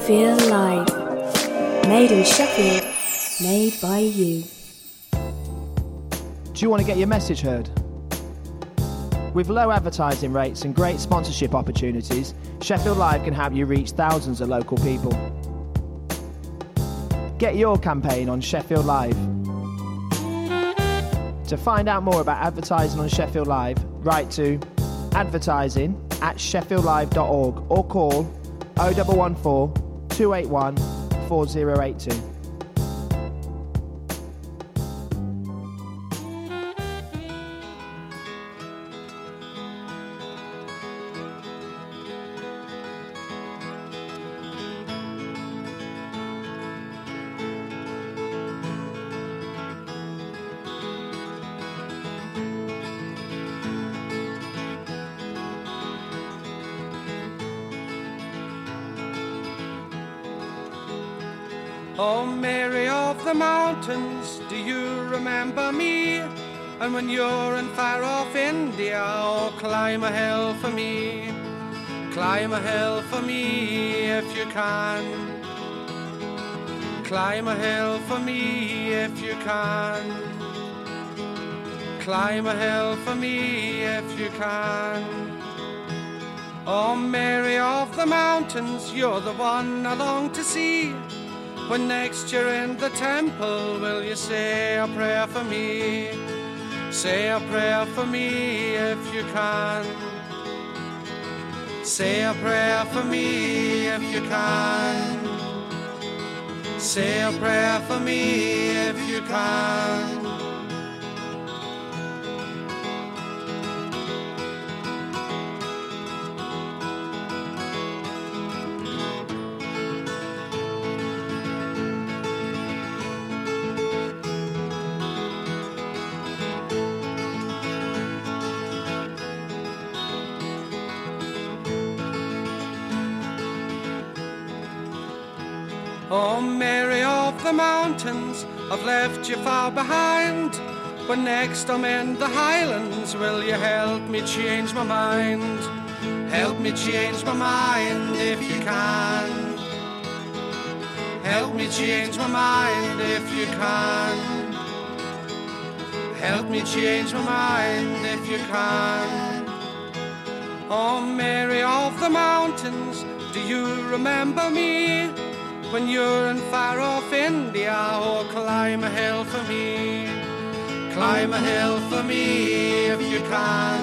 Sheffield Live. Made in Sheffield, made by you. Do you want to get your message heard? With low advertising rates and great sponsorship opportunities, Sheffield Live can help you reach thousands of local people. Get your campaign on Sheffield Live. To find out more about advertising on Sheffield Live, write to advertising@sheffieldlive.org or call 0114 281 4082. Oh, Mary of the mountains, do you remember me? And when you're in far off India, oh, climb a hill for me. Climb a hill for me if you can. Climb a hill for me if you can. Climb a hill for me if you can. Oh, Mary of the mountains, you're the one I long to see. When next you're in the temple, will you say a prayer for me? Say a prayer for me if you can. Say a prayer for me if you can. Say a prayer for me if you can. Oh, Mary of the mountains, I've left you far behind. When next I'm in the Highlands, will you help me change my mind? Help me change my mind if you can. Help me change my mind if you can. Help me change my mind if you can. Oh, Mary of the mountains, do you remember me? When you're in far off India, oh, climb a hill for me. Climb a hill for me if you can.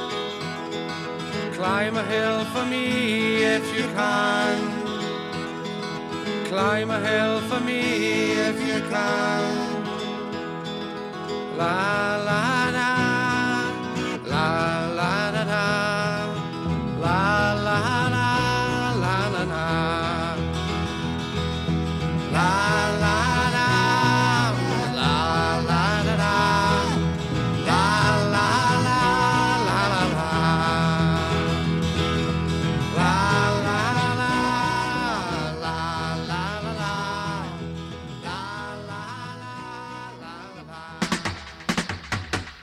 Climb a hill for me if you can. Climb a hill for me if you can. La la la, la la da da, la la la, la la la. La la la, la la da da, la la la, la la la, la la la, la la la, la la la, la la la.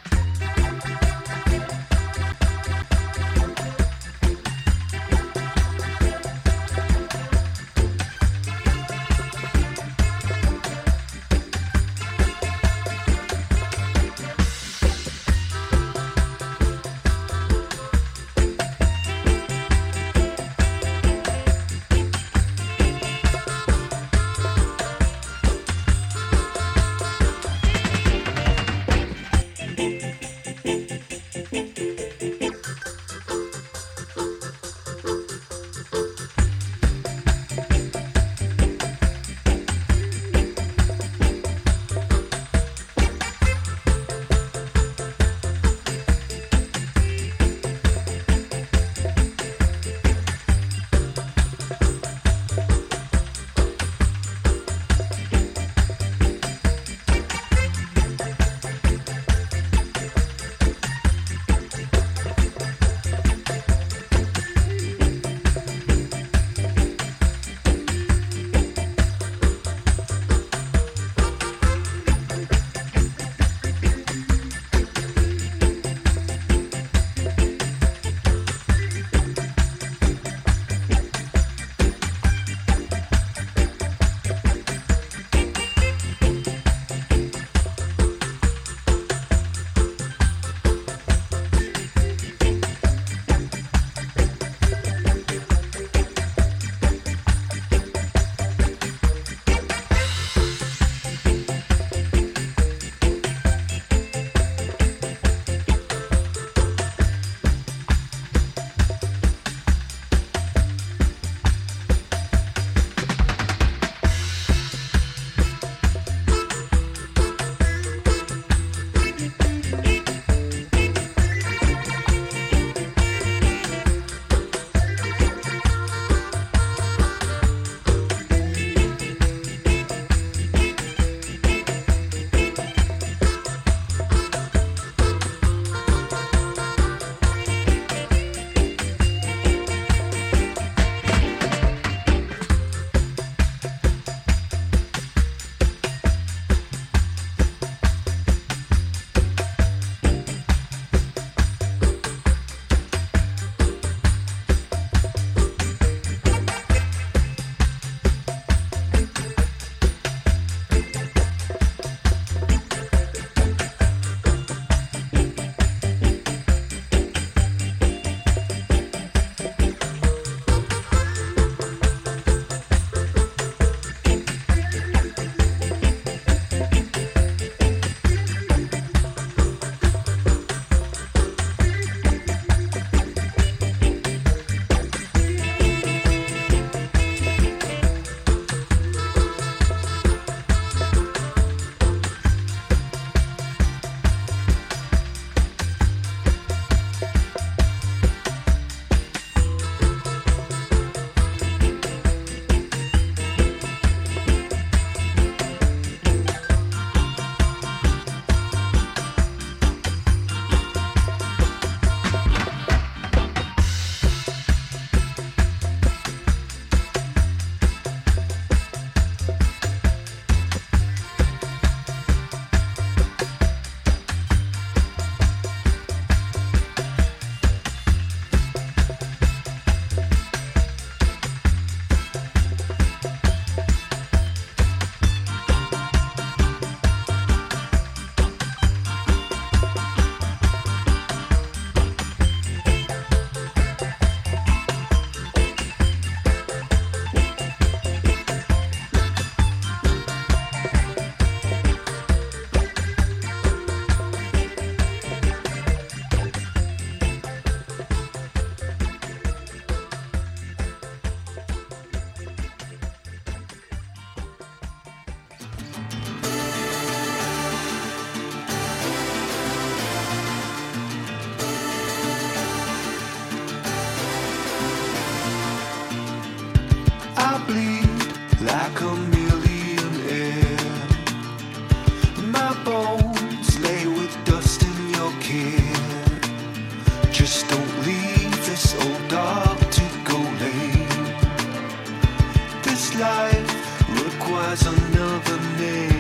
This life requires another name.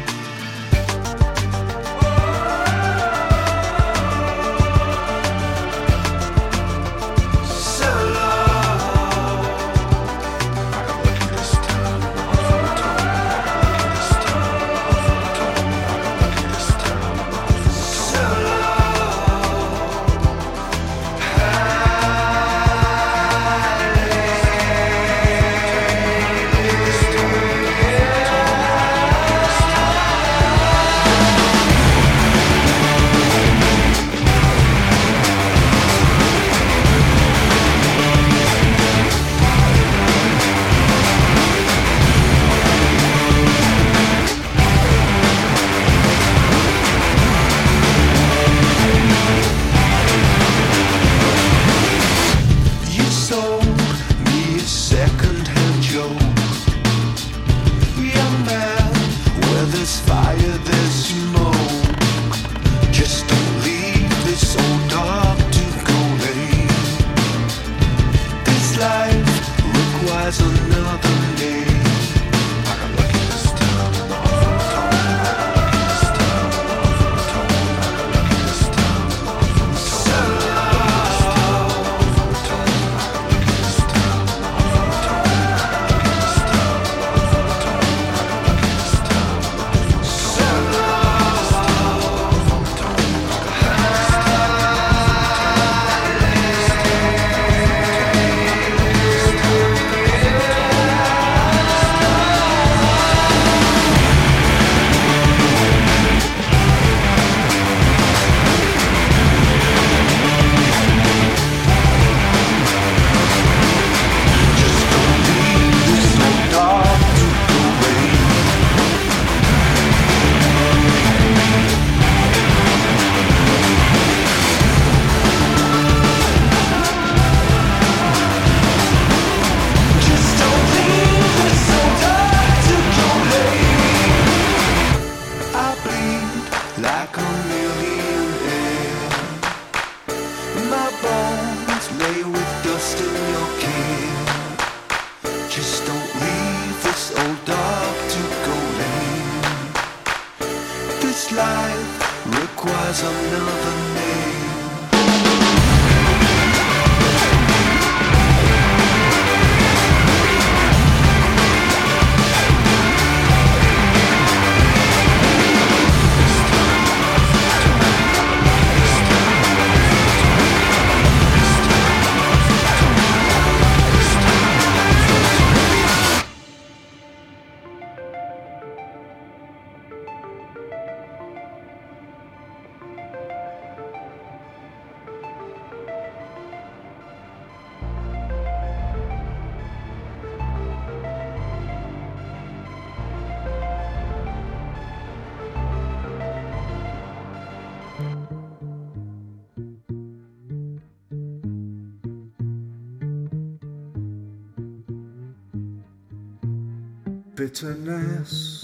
Bitterness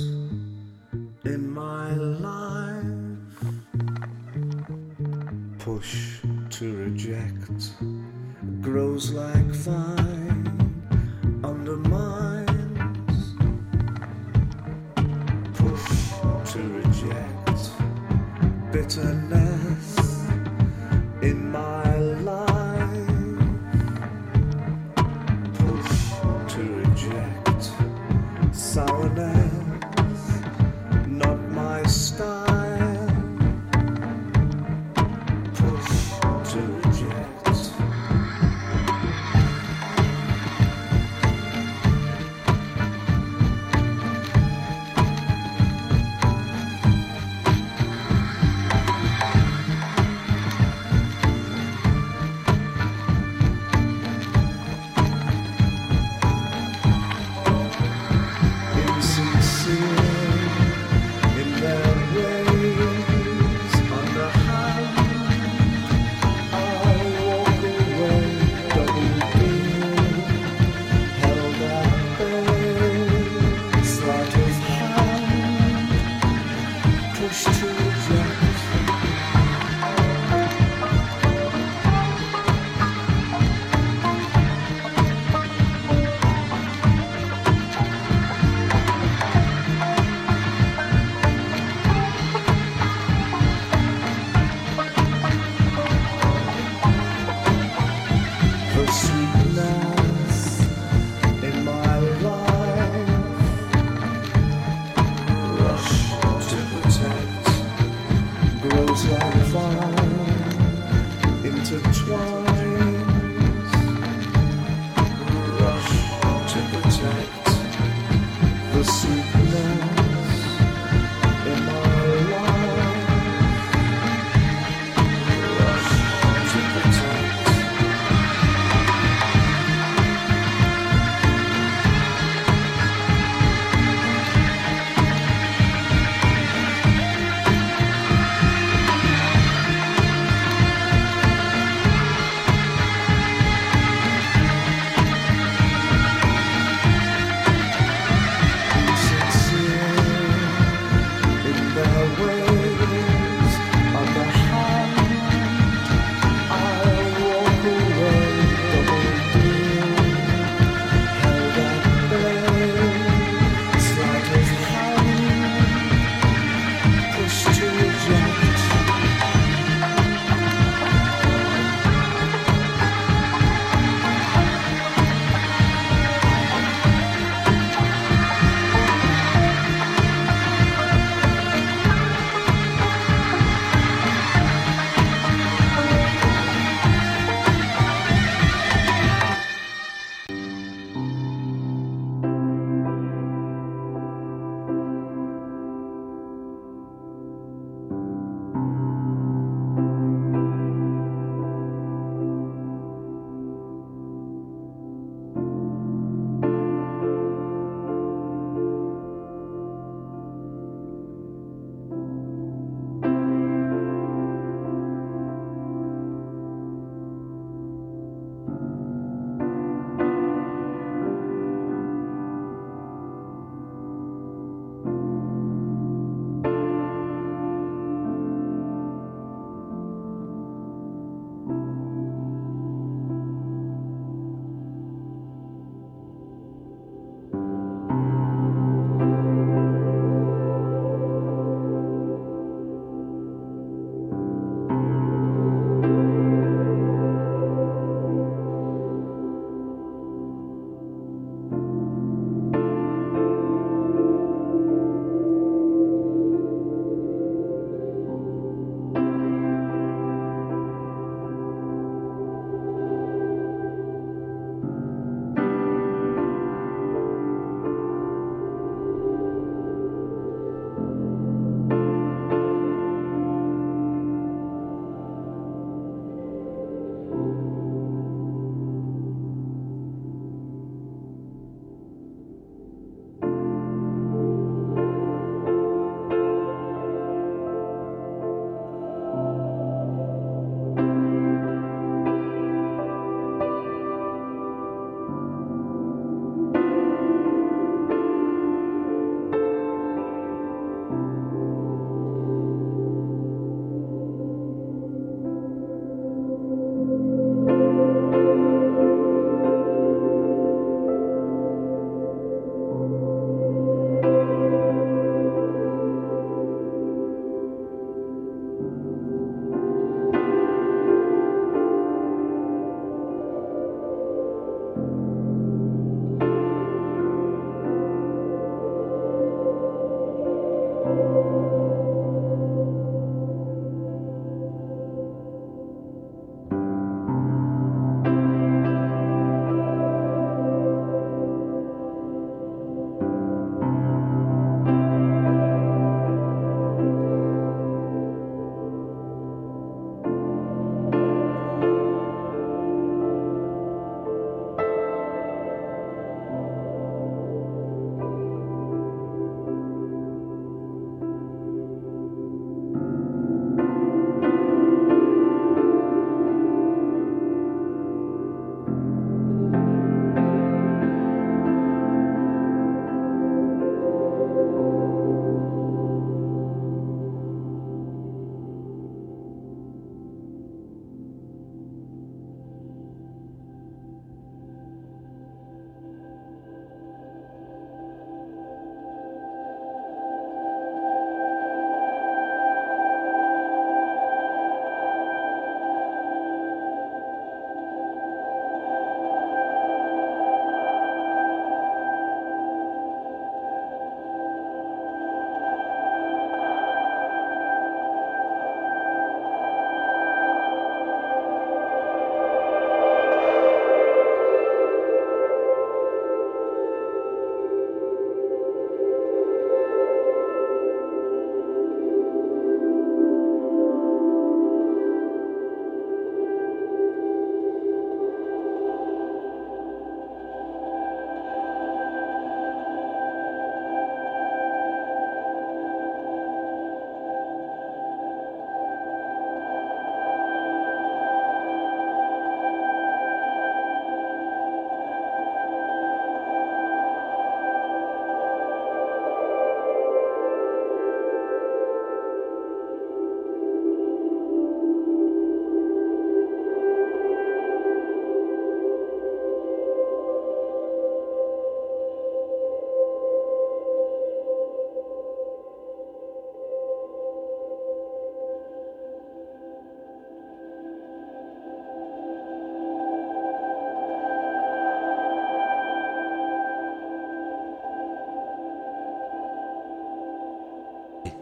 in my life, push to reject, grows like vine, undermines, push to reject, bitterness in my life, push to reject, sourness, not my style, push to reject. protect the sweetness in my life. Rush to protect. Since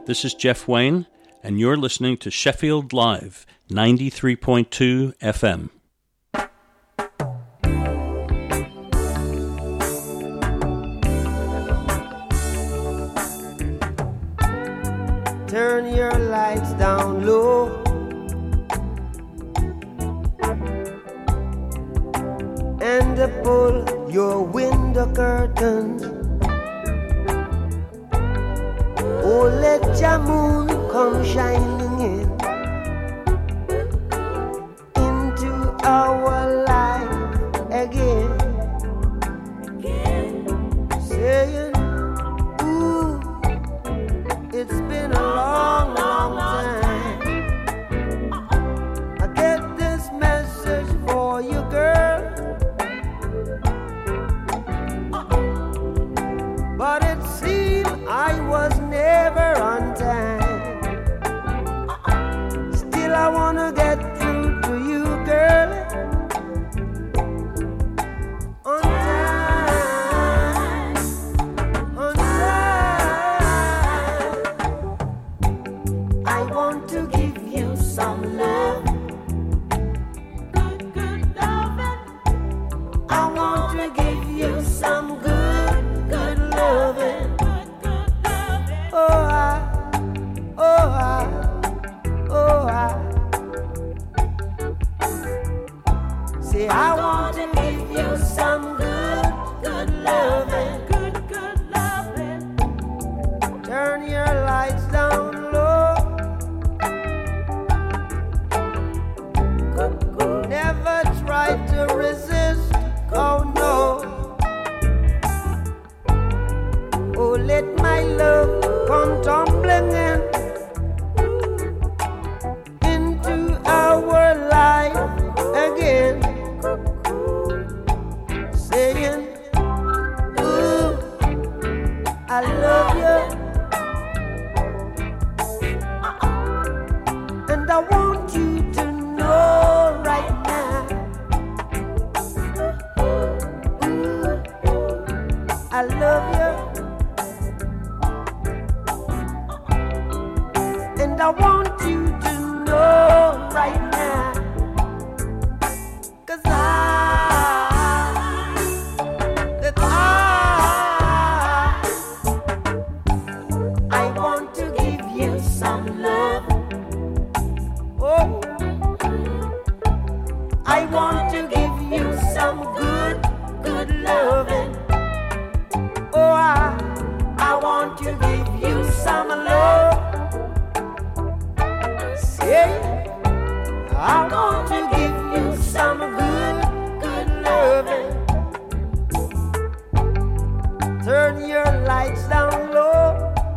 This is Jeff Wayne, and you're listening to Sheffield Live, 93.2 FM. Turn your lights down low. And pull your window curtains. Oh, let your moon come shining in into our life again. Saying, ooh, it's been a long, long time. I get this message for you, girl. But it seemed I was never on time. Still I wanna get through to you, girl. On time, on time. I want to give you some love. Good, good loving. I want to give you some good, good loving. Say I want to give you some good, good loving. Good, good loving. Turn your lights down low. Never try to resist, oh no. Oh, let my love come tumbling in into our life again. Saying, ooh, I love you. And I want you to know right now. Ooh, I love you. And I want you to know right now. 'Cause I want to give you some love. Oh, I want to give you some good, good loving. Oh, I want to give you some love. Say, I want to give you some good, good loving. Turn your lights down low.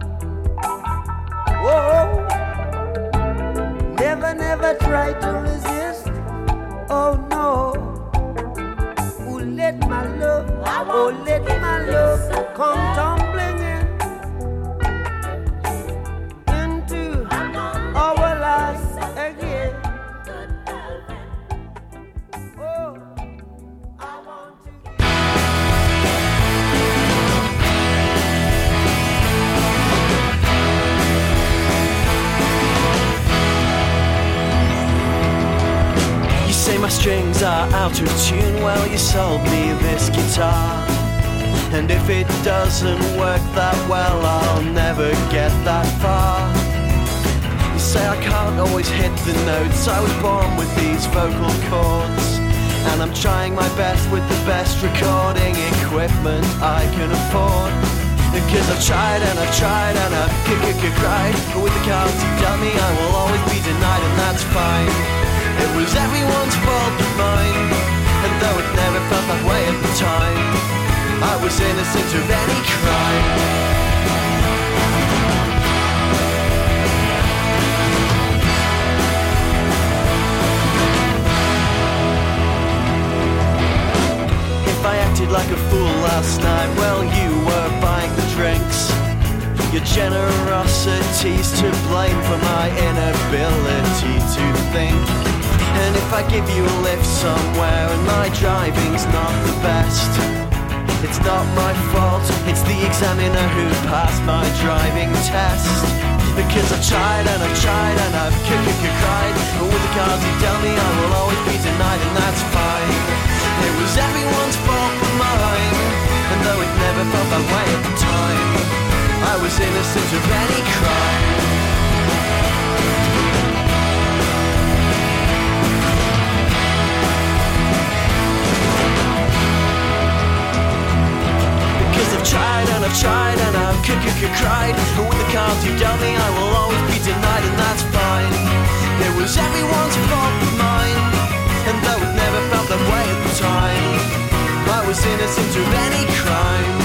Whoa. Never, never try to resist. Oh no. Oh, let my love, oh, let my love come tumbling in into our lives again. Oh, I want to give. You say my strings are out of tune. Well, you sold me this guitar, and if it doesn't work that well, I'll never get that far. You say I can't always hit the notes. I was born with these vocal cords, and I'm trying my best with the best recording equipment I can afford. Because I've tried and I've tried and I've cried, but with the county dummy I will always be denied, and that's fine. It was everyone's fault but mine, and though it never felt that way at the time, I was innocent of any crime. I acted like a fool last night. Well, you were buying the drinks. Your generosity's to blame for my inability to think. And if I give you a lift somewhere and my driving's not the best, it's not my fault, it's the the examiner who passed my driving test. Because I've tried and I've tried and I've cried. But with the cards you dealt me, I will always be denied, and that's fine. It was everyone's fault but mine. And though it never felt that way at the time, I was innocent of any crime. Tried and I've tried and I've cried. But with the cards you dealt me, I will always be denied, and that's fine. It was everyone's fault but mine. And though it never felt that way at the time, I was innocent of any crime.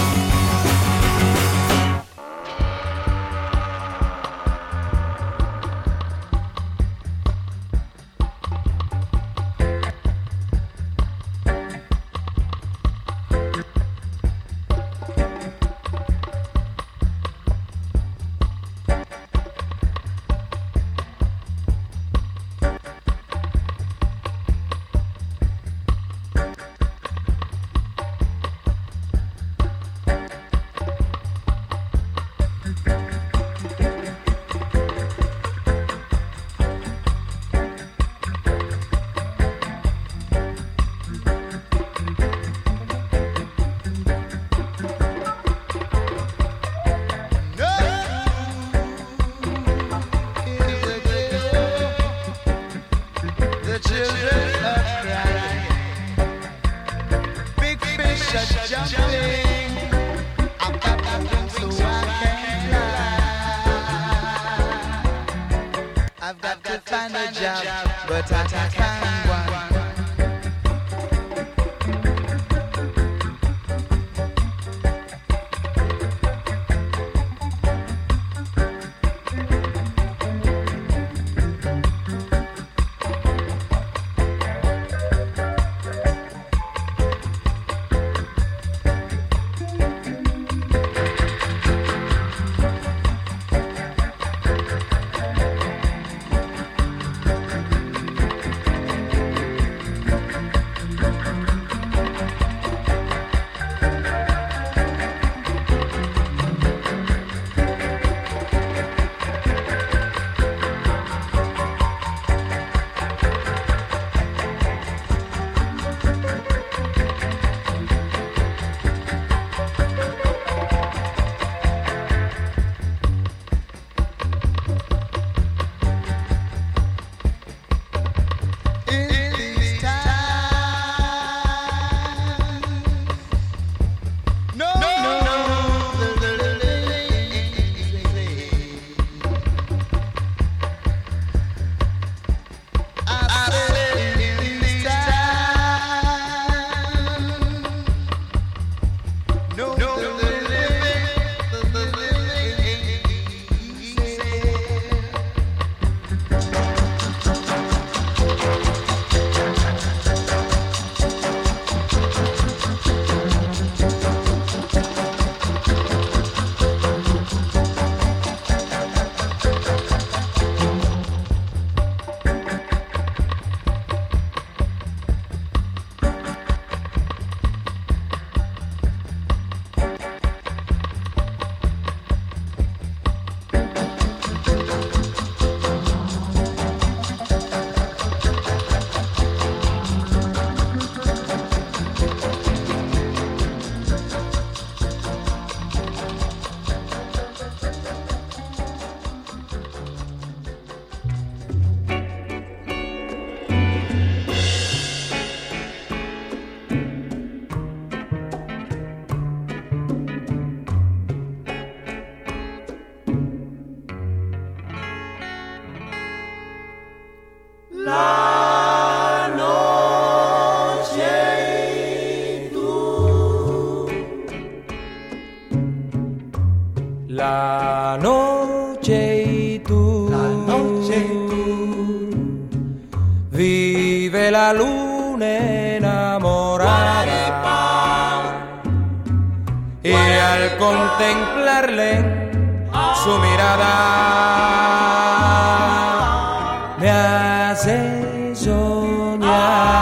La noche y tú, vive la luna enamorada, y al contemplarle su mirada me hace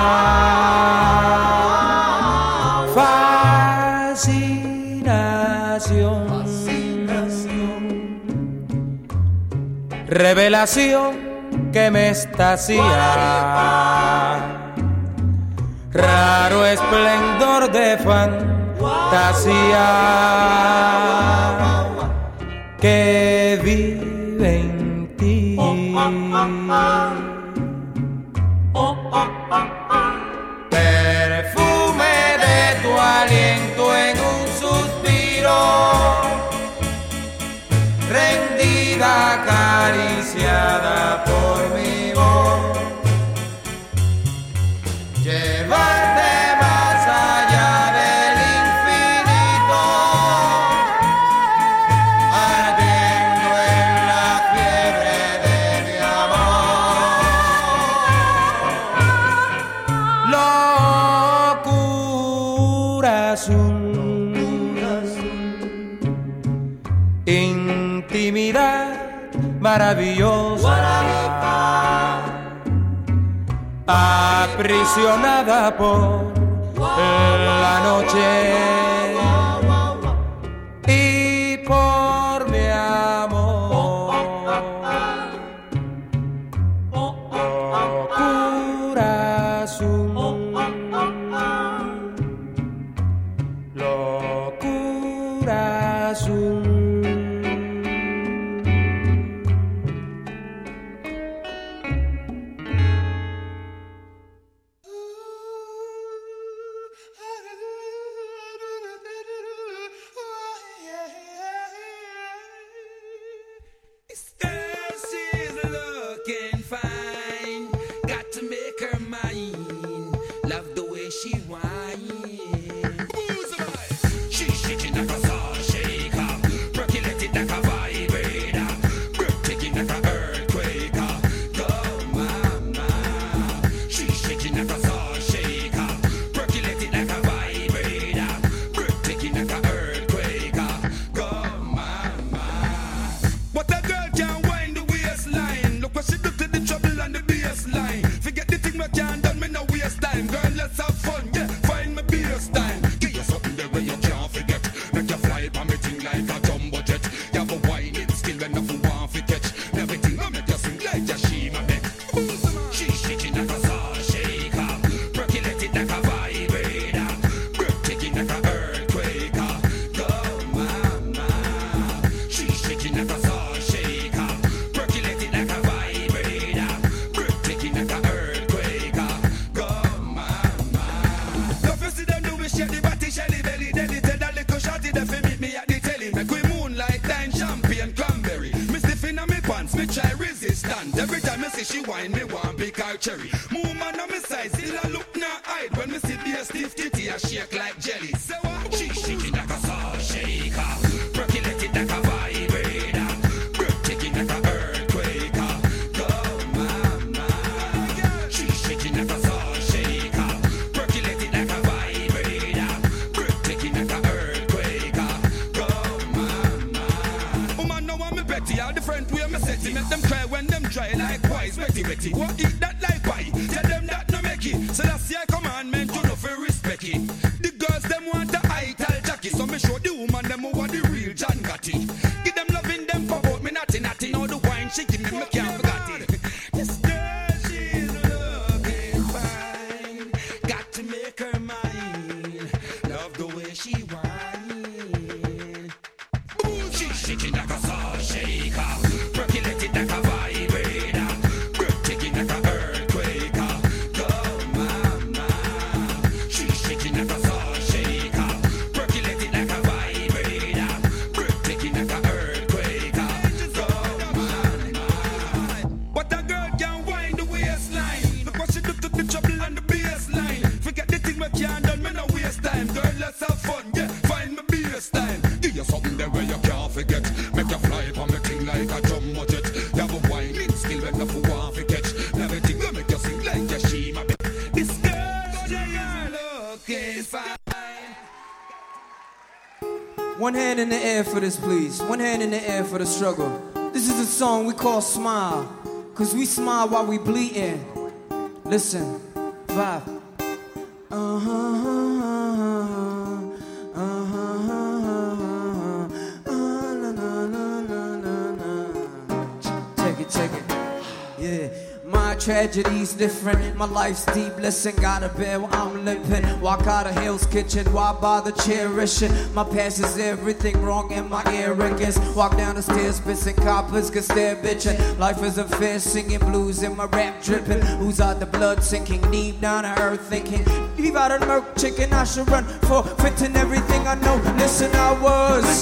soñar, fascinación. Revelación que me extasia, raro esplendor de fantasía que vive en ti. Perfume de tu aliento en un suspiro, rendida, acariciada por mi voz, llevarte más allá del infinito, ardiendo en la fiebre de mi amor. Locura azul, intimidad maravillosa, aprisionada por la noche y por mi amor. Locura azul, locura azul. One hand in the air for this, please. One hand in the air for the struggle. This is a song we call Smile, cause we smile while we bleeding. Listen, vibe. tragedy's different. My life's deep, listen, gotta bear while I'm limping. Walk out of Hell's Kitchen, why bother cherishing? My past is everything wrong in my arrogance. Walk down the stairs, pissing coppers, cause they're bitching. Life is a fair, singing blues in my rap dripping. Who's out the blood sinking, deep down to earth thinking. Leave out a murk chicken, I should run for fitting everything I know. Listen, I was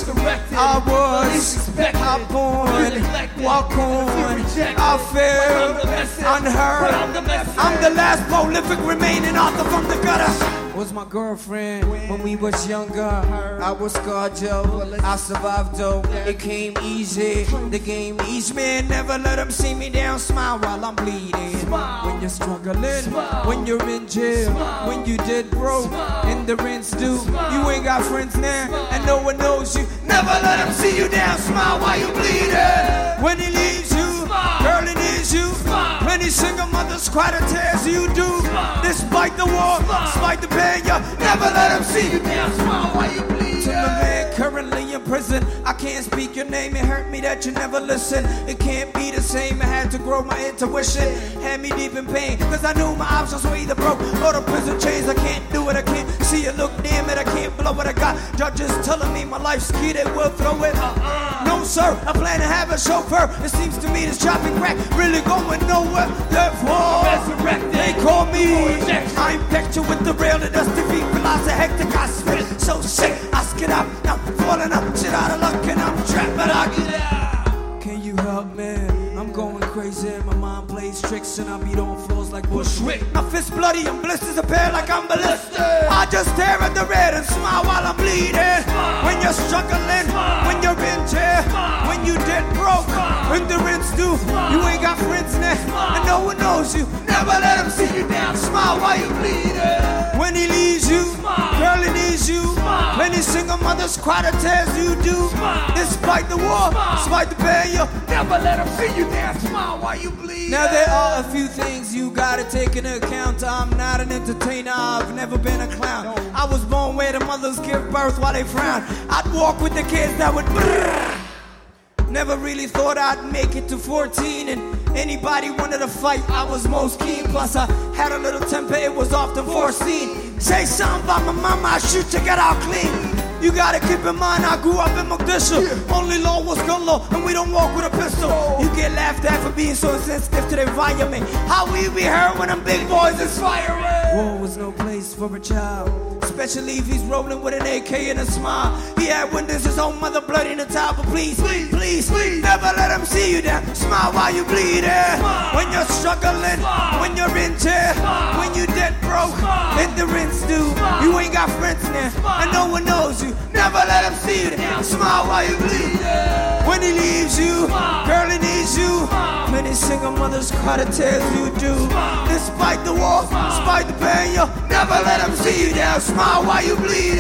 born, walk on, I feel unheard. I'm the last prolific remaining author from the gutter. Was my girlfriend when we was younger. I was scarred, Joe. I survived, though. It came easy. The game each man never let them see me down. Smile while I'm bleeding. When you're struggling, when you're in jail, when you did broke, and the rent's due. You ain't got friends now, and no one knows you. Never let them see you down. Smile while you bleeding. When he leaves you, girl, it is you. Plenty single mothers cry the tears you do. Despite the war, despite the pain, you never let them see you down. Smile while you bleed. To the man currently in prison, I can't speak your name. It hurt me that you never listen. It can't be the same. I had to grow my intuition. Had me deep in pain, cause I knew my options were either broke or the prison chains. I can't do it, I can't see it, look damn it, I can't blow what I got. Judges telling me my life's key, they will throw it. No sir, I plan to have a chauffeur. It seems to me this chopping crack really going nowhere. Therefore, they call me. I'm picture with the rail and dusty feet. Realize a hectic, I spit so sick. I skid out, now falling up, shit out of luck, and I'm trapped, but I get out. Can you help me? I'm going crazy, my mind plays tricks and I beat on floors like Bushwick. My fist bloody and blisters appear like I'm ballistic. I just stare at the red and smile while I'm bleeding. When you're struggling, when you're in jail, when you dead broke, when the rent's due, you ain't got friends now, and no one knows you. Never let them see you down, smile while you bleeding. When he leaves you, girl, he needs you. Many single mothers cry the tears you do. Despite the war, despite the pain, you never let them see you down, smile while you bleed. Now there are a few things you gotta take into account. I'm not an entertainer, I've never been a clown. I was born where the mothers give birth while they frown. I'd walk with the kids that would brrr. Never really thought I'd make it to 14, and anybody wanted to fight, I was most keen. Plus I had a little temper, it was often foreseen. Say something about my mama, I shoot you, get out clean. You gotta keep in mind I grew up in Mogadishu. Only law was gun law, and we don't walk with a pistol. You get laughed at for being so insensitive to the environment. How we be heard when them big boys is firing? War was no place for a child, especially if he's rolling with an AK and a smile. He had witnessed his own mother bloody in the towel, but please, please, please, please, never let him see you down. Smile while you bleeding. When you're struggling, when you're in jail, when you dead broke, and the rent's due, you ain't got friends now, and no one knows you. Never let him see you down. Smile while you bleed. When he leaves you, girl, he needs you. Many single mothers cry the tears you do. Despite the war, despite the pain, you never let him see you down. Smile while you bleed.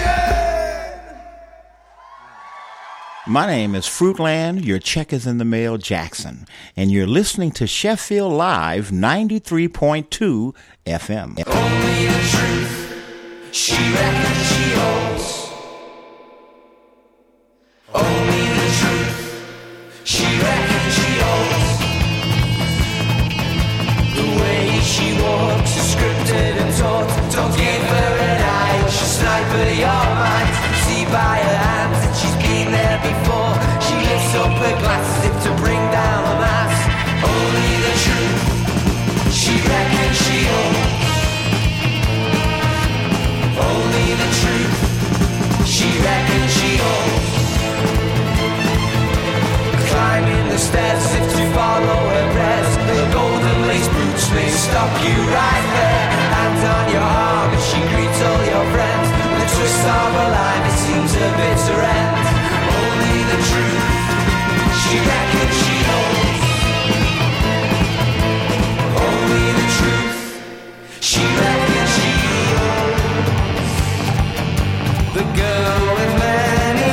My name is Fruitland, your check is in the mail, Jackson, and you're listening to Sheffield Live 93.2 FM. Only the truth, she reckons she holds. Only the truth, she reckons she holds. The way she walks is scripted and taught. Don't give her an eye, she'll sniper your mind. See by her hands that she's been there before. She lifts up her glasses if to bring down the mass. Only the truth, she reckons she holds. Only the truth, she reckons she holds. Climbing the stairs if to follow her prayers. Her golden lace boots may stop you right there. Hands on your arm as she greets all your friends. The twist of her line, it seems a bitter end. Only the truth, she reckons she holds. Only the truth, she reckons she holds. The girl with many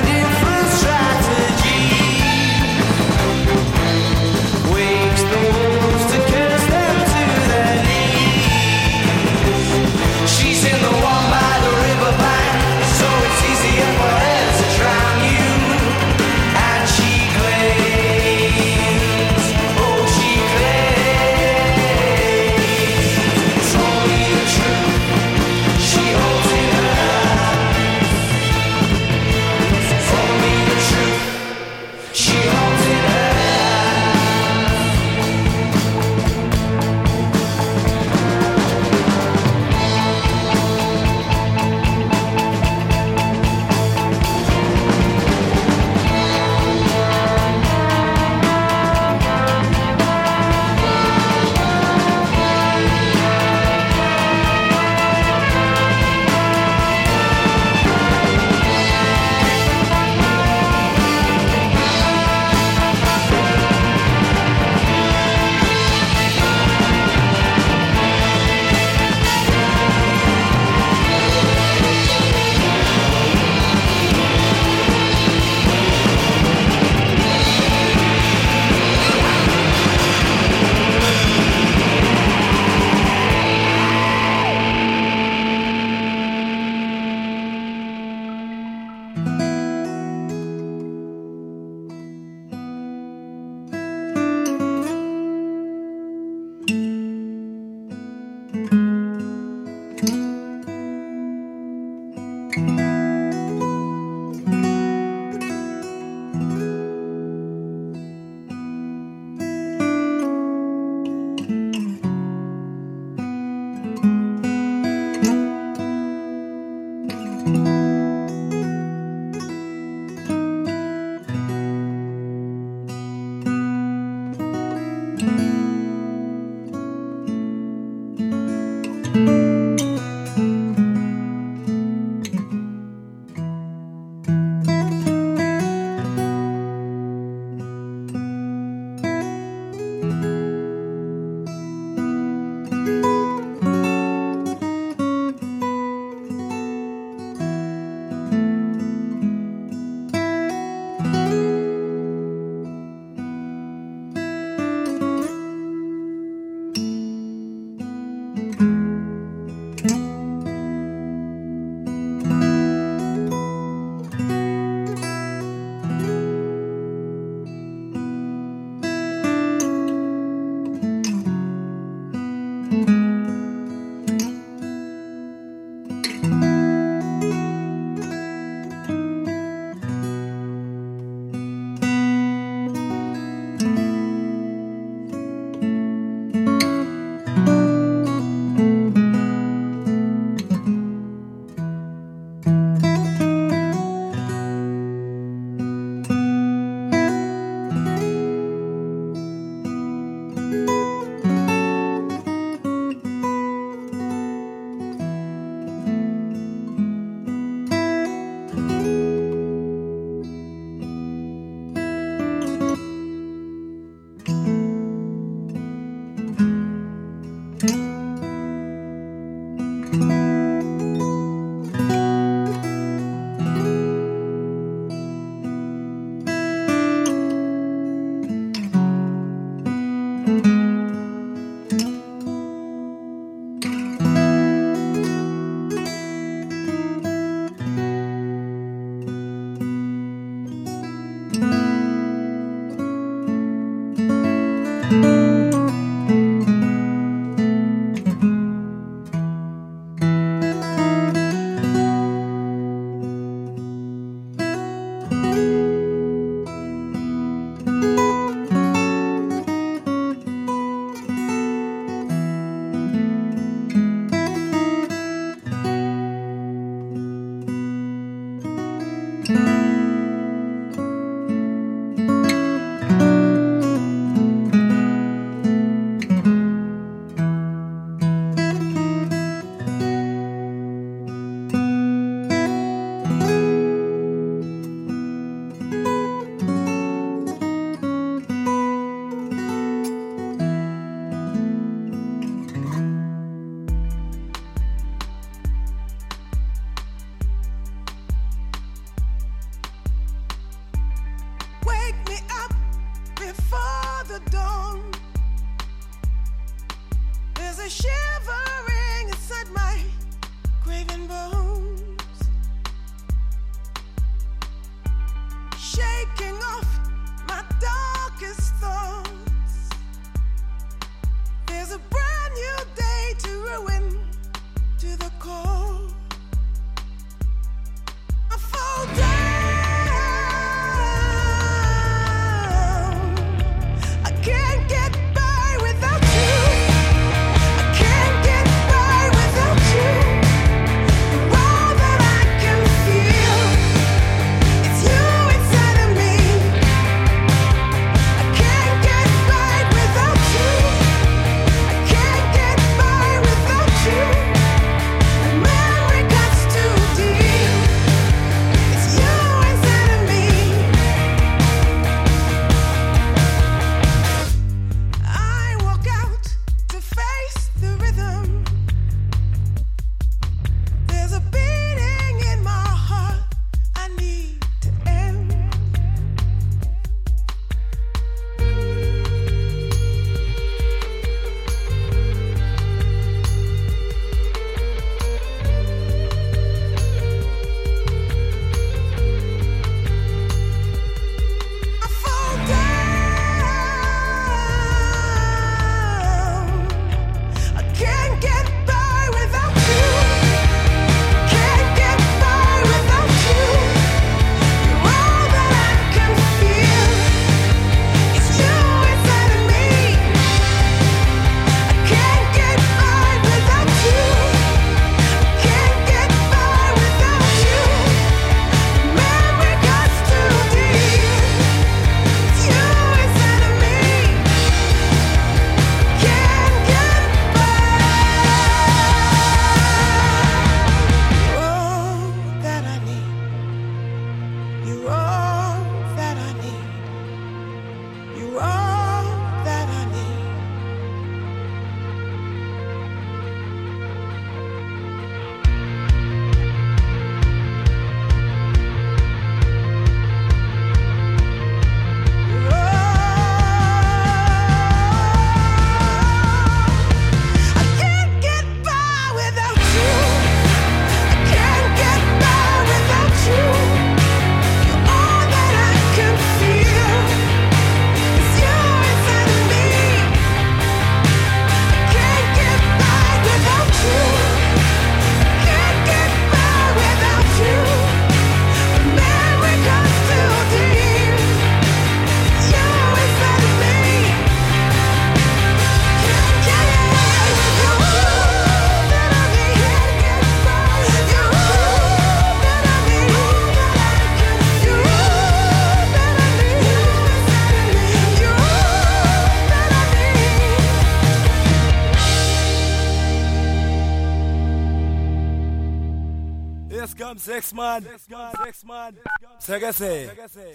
Sex man. Segase.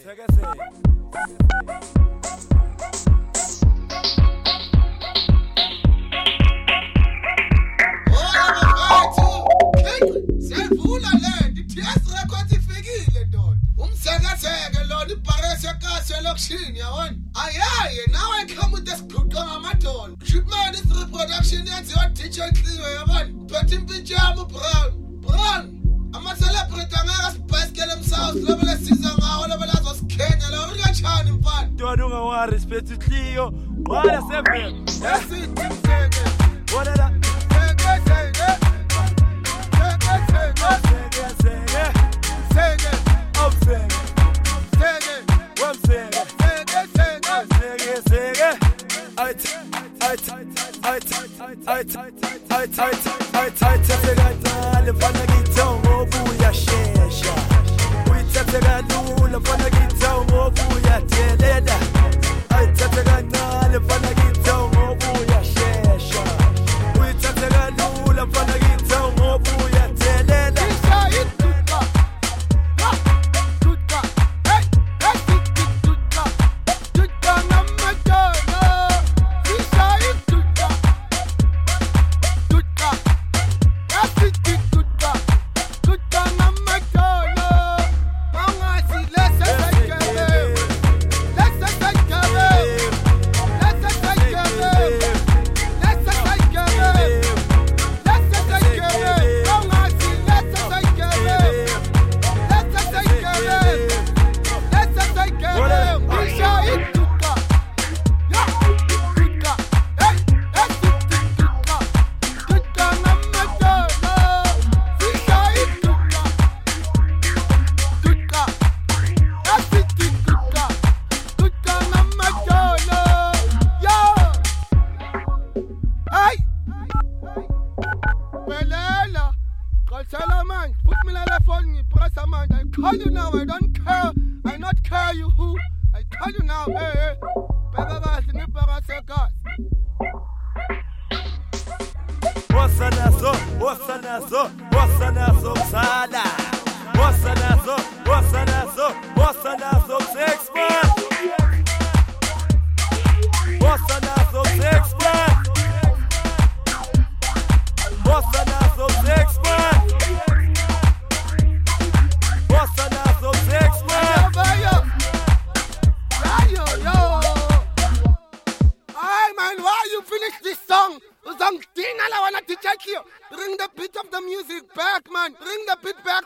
Siyavula le DTS records ifikile ndoda umsekaseke lona ibarese yakase lokishini yabona ayaye nawe come with this kuqa ngamadolo shipman is reproduction yenziwa DJ Clio yabona uphethe impintshi yami brown ama celebrate angaka sibhasikele emsouth lobe lesiza ngawo lobe lazo sikhenya lo rikachani mfana Don't ungawari respect Clio qala seven yasithi mseke wona la Bring the beat of the music back, man. Bring the beat back.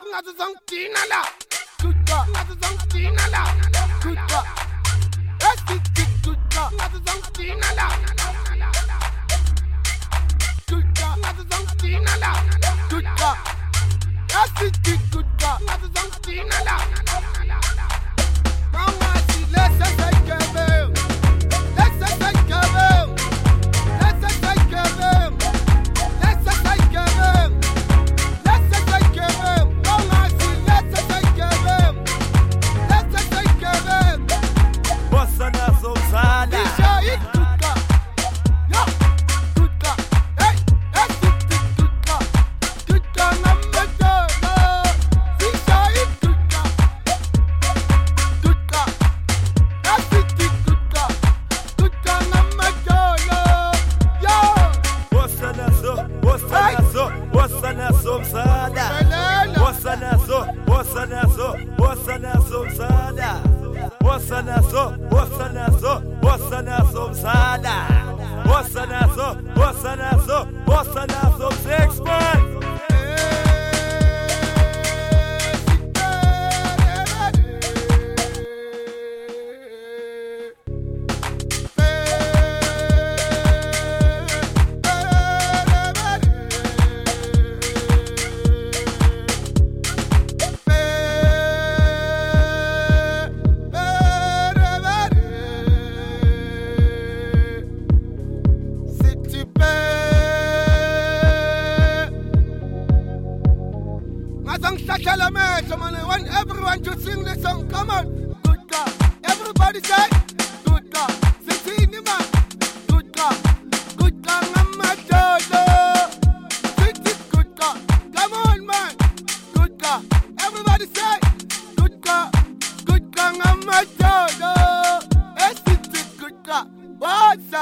I want everyone to sing this song. Come on. Good God. Everybody say, good God. Say, man. Good God. Good God. Mama Dodo. Say, good God. Come on, man. Good God.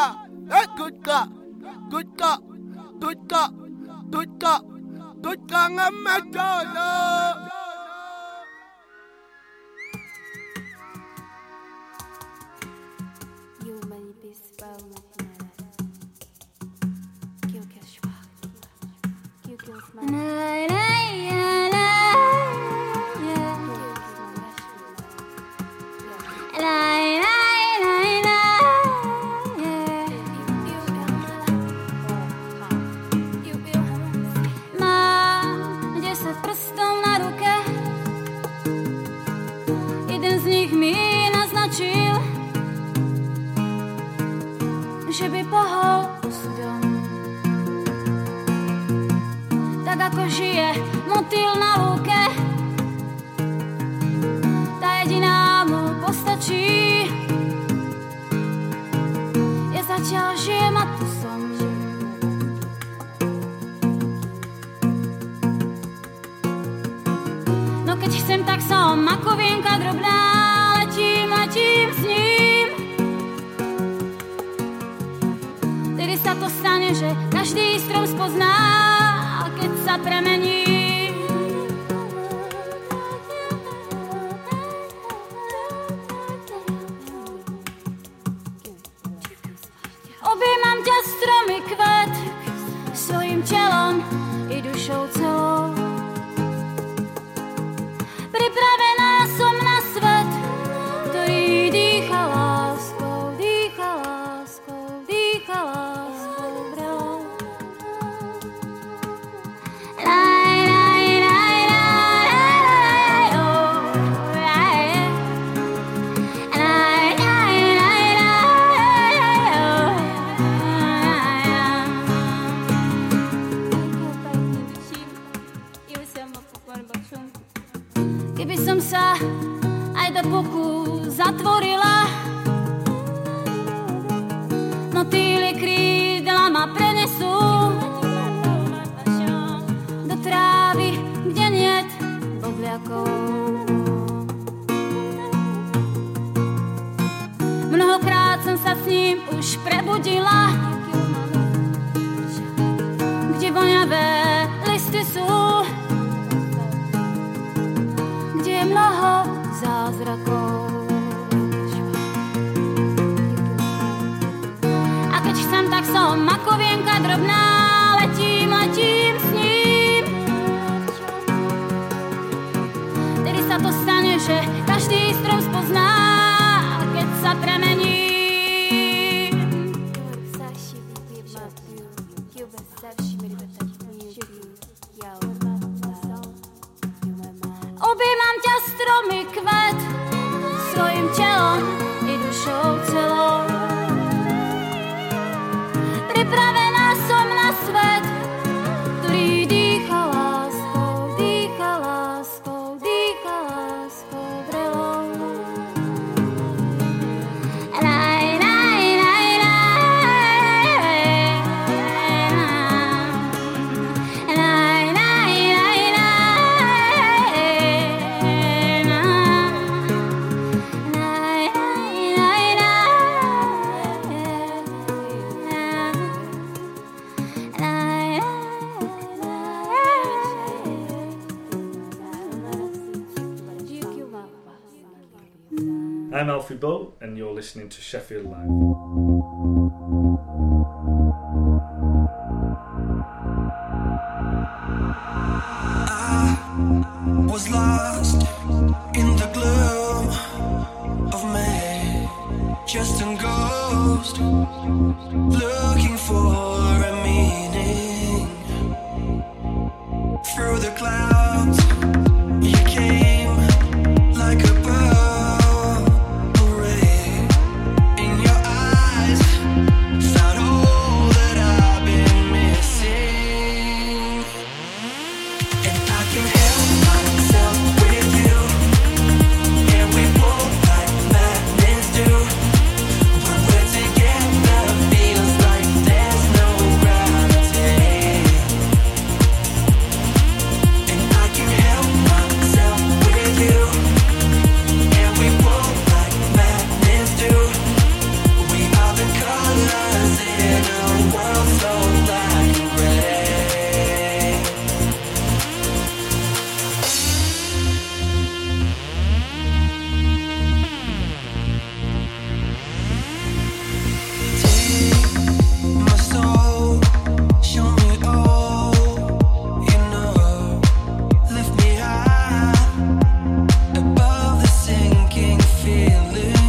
car. Hey, good car. Good car. Good car. Good car. Good car. I'm a dollar. Že by pohol osudom, tak ako žije motýl na lúke, tá jediná mu postačí. Ja zatiaľ žijem a tu som. No keď chcem, tak som ako vienka drobná, letím s ním. Tedy sa to stane, že každý strom spozná, keď sa premení. Objímam ťa, stromy kvet, svojim telom i dušou celou. Pripravená som na svet, ktorý dýcha láskou, dýcha láskou, dýcha láskou vrelou. Keby som sa aj do boku zatvorila, motýli krídla ma prenesú do trávy, kde niet bodliakov. Mnohokrát som sa s ním už prebudila, kde voňavé listy sú, kde je mnoho zázrakov. A keď chcem, tak som ako vienka drobná, letím s ním. Tedy sa to stane, že každý strom spozná, keď sa premení. Objímam ťa, stromy kvet, svojim telom i dušou celou. Pripravená som na svet, ktorý dýcha láskou, dýcha láskou, dýcha láskou vrelou. I'm Alfie Bow, and you're listening to Sheffield Live. I was lost in the gloom of May, just a ghost looking for a meaning. Through the clouds, you came like a bird. Help live